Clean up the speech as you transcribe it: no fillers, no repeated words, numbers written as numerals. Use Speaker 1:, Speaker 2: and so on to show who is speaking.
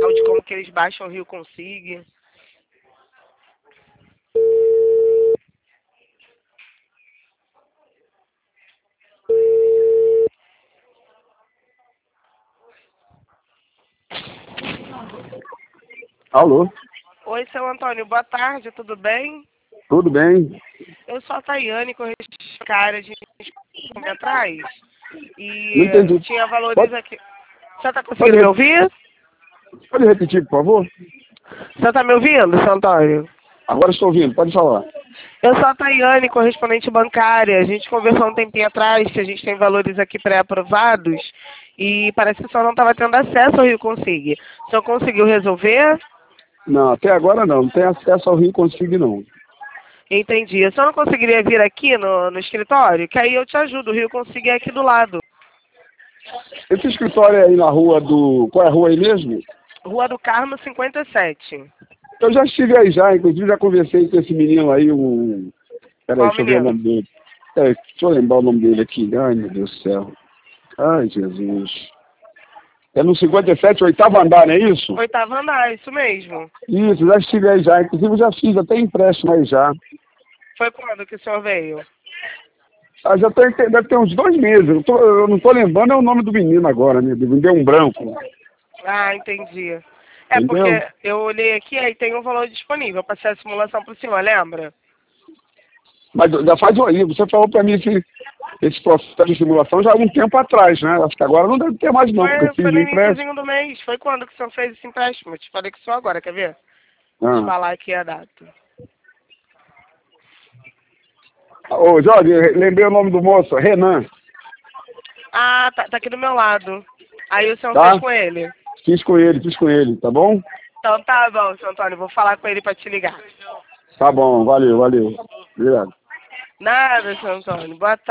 Speaker 1: de como que eles baixam o Rio Consigue.
Speaker 2: Alô?
Speaker 1: Oi, seu Antônio, boa tarde, tudo bem?
Speaker 2: Tudo bem?
Speaker 1: Eu sou a Tayane, corretora de atrás.
Speaker 2: Não
Speaker 1: E
Speaker 2: entendi.
Speaker 1: tinha valores
Speaker 2: Pode,
Speaker 1: aqui. Você está conseguindo me ouvir?
Speaker 2: pode repetir, por favor?
Speaker 1: Você está me ouvindo, seu Antônio?
Speaker 2: Agora estou ouvindo, pode falar.
Speaker 1: Eu sou a Tayane, correspondente bancária. A gente conversou um tempinho atrás que a gente tem valores aqui pré-aprovados e parece que o senhor não estava tendo acesso ao Rio Consigue. O senhor conseguiu resolver?
Speaker 2: Não, até agora não tem acesso ao Rio Consigo, não.
Speaker 1: Entendi. O senhor não conseguiria vir aqui no escritório? Que aí eu te ajudo. O Rio Consigue é aqui do lado.
Speaker 2: Esse escritório é aí na rua do... Qual é a rua aí mesmo?
Speaker 1: Rua do Carmo, 57.
Speaker 2: Eu já estive aí já, inclusive já conversei com esse menino aí, o... Peraí,
Speaker 1: Qual
Speaker 2: deixa eu ver o
Speaker 1: menino?
Speaker 2: nome dele. Deixa eu lembrar o nome dele aqui. Ai, meu Deus do céu. Ai, Jesus. É no 57, oitavo andar, não é isso?
Speaker 1: Oitavo andar, isso mesmo.
Speaker 2: Isso, já estive aí já. Inclusive já fiz até empréstimo aí já.
Speaker 1: Foi quando que o senhor veio?
Speaker 2: Ah, já tem, deve ter uns 2 meses. Eu não tô lembrando é o nome do menino agora, né? Me deu um branco.
Speaker 1: Ah, entendi. É
Speaker 2: Entendeu?
Speaker 1: porque eu olhei aqui, aí tem um valor disponível. Passei a simulação por cima, lembra?
Speaker 2: Mas já faz aí, você falou para mim esse processo de simulação já há algum tempo atrás, né? Acho que agora não deve ter mais não, porque eu
Speaker 1: Foi
Speaker 2: fiz
Speaker 1: no
Speaker 2: o empréstimo.
Speaker 1: iníciozinho do mês. Foi quando que o senhor fez esse empréstimo? Eu te falei que só agora, quer ver? Deixa eu
Speaker 2: Ah.
Speaker 1: falar aqui a data.
Speaker 2: Ô, Jorge, lembrei o nome do moço, Renan,
Speaker 1: Ah, tá aqui do meu lado. Aí o senhor fez
Speaker 2: tá?
Speaker 1: com ele.
Speaker 2: Fiz com ele, tá bom?
Speaker 1: Então tá bom, seu Antônio. Vou falar com ele pra te ligar.
Speaker 2: Tá bom, valeu, valeu. Obrigado.
Speaker 1: Nada, seu Antônio. Boa tarde.